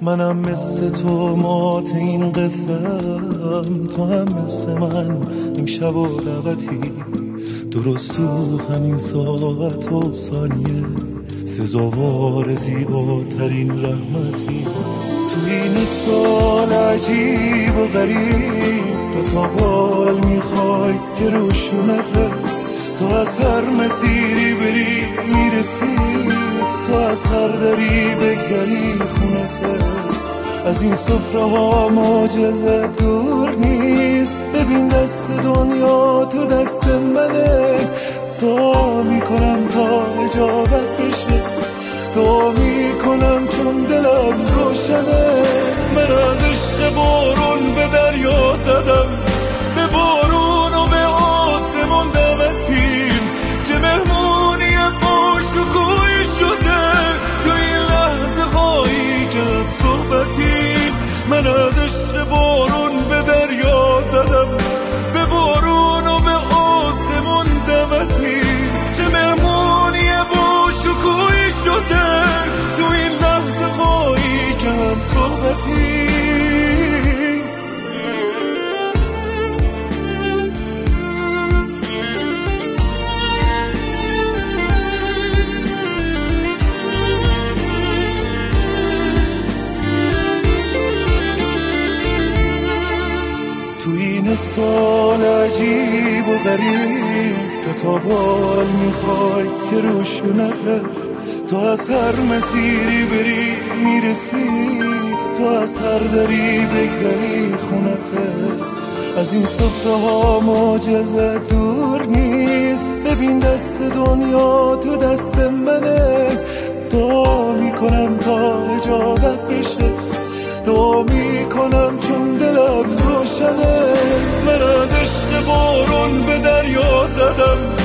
منم مثل تو مات این قصم، تو هم مثل من امشب و دعوتی، درست تو همین ساعت و ثانیه سزاوار زیباترین رحمتی. تو این سال عجیب و غریب دوتا بال میخوای که روشونته، تو از هر مسیری بری میرسی، تو از هر دری بگذری خونته. از این سفره ها معجزه دور نیست، ببین دست دنیا تو دست منه. دعا میکنم تا اجابت بشه، دعا میکنم چون دلم روشنه. من از عشق بارون به دریا زدم، به بارون و به آسمون دمتیم، چه مهمونی با شکوهی شده تو این لحظه هایی که هم صحبتیم. من از عشق بارون به دریا زدم، به بارون و به آسمون دمتیم، چه مهمونی با شکوهی شده تو این لحظه هایی که هم صحبتیم. تو این سال عجیب و غریب دوتا بال میخوای که روشونته، تو از هر مسیری بری میرسی، تو از هر دری بگذری خونته. از این سفره ها معجزه دور نیست، ببین دست دنیا تو دست منه. دعا میکنم تا اجابت بشه، دعا میکنم چون دلم روشنه. من از عشق بارون به دریا زدم،